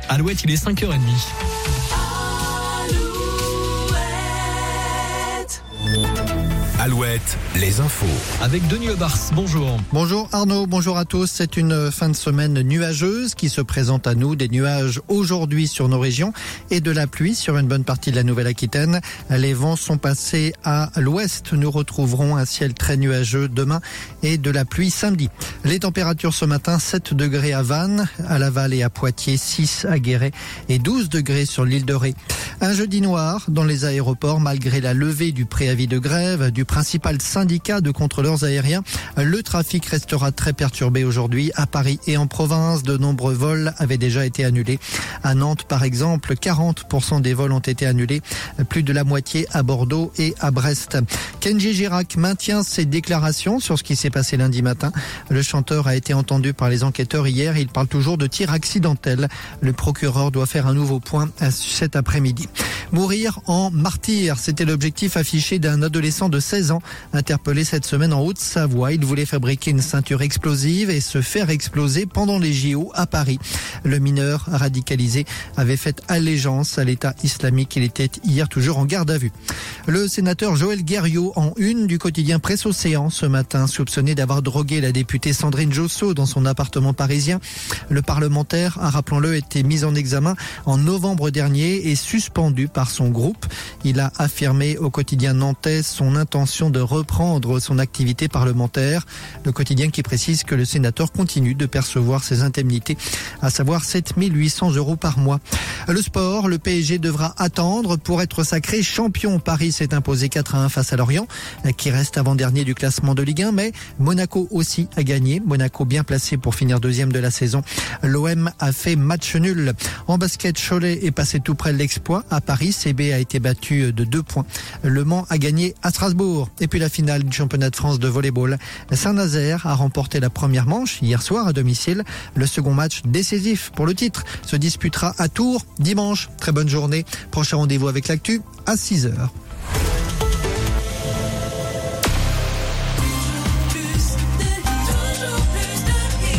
Alouette, il est 5h30. Alouette, les infos. Avec Denis Lebars, bonjour. Bonjour Arnaud, bonjour à tous. C'est une fin de semaine nuageuse qui se présente à nous. Des nuages aujourd'hui sur nos régions et de la pluie sur une bonne partie de la Nouvelle-Aquitaine. Les vents sont passés à l'ouest. Nous retrouverons un ciel très nuageux demain et de la pluie samedi. Les températures ce matin, 7 degrés à Vannes, à Laval et à Poitiers, 6 à Guéret et 12 degrés sur l'île de Ré. Un jeudi noir dans les aéroports malgré la levée du préavis de grève du principal syndicat de contrôleurs aériens. Le trafic restera très perturbé aujourd'hui. À Paris et en province, de nombreux vols avaient déjà été annulés. À Nantes, par exemple, 40% des vols ont été annulés. Plus de la moitié à Bordeaux et à Brest. Kenji Girac maintient ses déclarations sur ce qui s'est passé lundi matin. Le chanteur a été entendu par les enquêteurs hier. Il parle toujours de tir accidentel. Le procureur doit faire un nouveau point cet après-midi. Mourir en martyr, c'était l'objectif affiché d'un adolescent de 16 ans interpellé cette semaine en Haute-Savoie. Il voulait fabriquer une ceinture explosive et se faire exploser pendant les JO à Paris. Le mineur radicalisé avait fait allégeance à l'État islamique. Il était hier toujours en garde à vue. Le sénateur Joël Guerriau en une du quotidien Presse Océan ce matin, soupçonné d'avoir drogué la députée Sandrine Josso dans son appartement parisien. Le parlementaire a, rappelons-le, été mis en examen en novembre dernier et suspendu par son groupe. Il a affirmé au quotidien nantais son intention de reprendre son activité parlementaire. Le quotidien qui précise que le sénateur continue de percevoir ses indemnités, à savoir 7 800 € par mois. Le sport, le PSG devra attendre pour être sacré champion. Paris s'est imposé 4-1 face à Lorient, qui reste avant-dernier du classement de Ligue 1, mais Monaco aussi a gagné. Monaco bien placé pour finir deuxième de la saison. L'OM a fait match nul. En basket, Cholet est passé tout près de l'exploit. À Paris, CB a été battu de 2 points. Le Mans a gagné à Strasbourg. Et puis la finale du championnat de France de volleyball. Saint-Nazaire a remporté la première manche hier soir à domicile. Le second match décisif pour le titre se disputera à Tours dimanche. Très bonne journée. Prochain rendez-vous avec l'actu à 6h.